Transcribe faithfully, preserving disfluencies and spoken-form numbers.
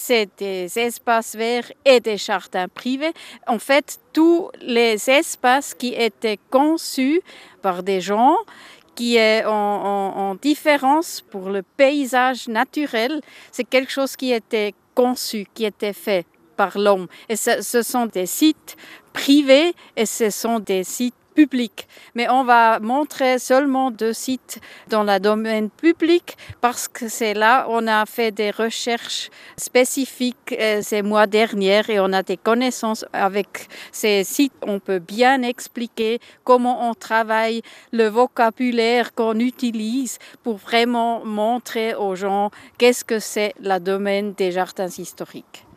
c'est des espaces verts et des jardins privés. En fait, tous les espaces qui étaient conçus par des gens qui est en, en, en différence pour le paysage naturel, c'est quelque chose qui était conçu, qui était fait par l'homme. Et ce, ce sont des sites privés et ce sont des sites publics. Mais on va montrer seulement deux sites dans le domaine public parce que c'est là on a fait des recherches spécifiques euh, ces mois derniers et on a des connaissances avec ces sites. On peut bien expliquer comment on travaille, le vocabulaire qu'on utilise pour vraiment montrer aux gens qu'est-ce que c'est le domaine des jardins historiques.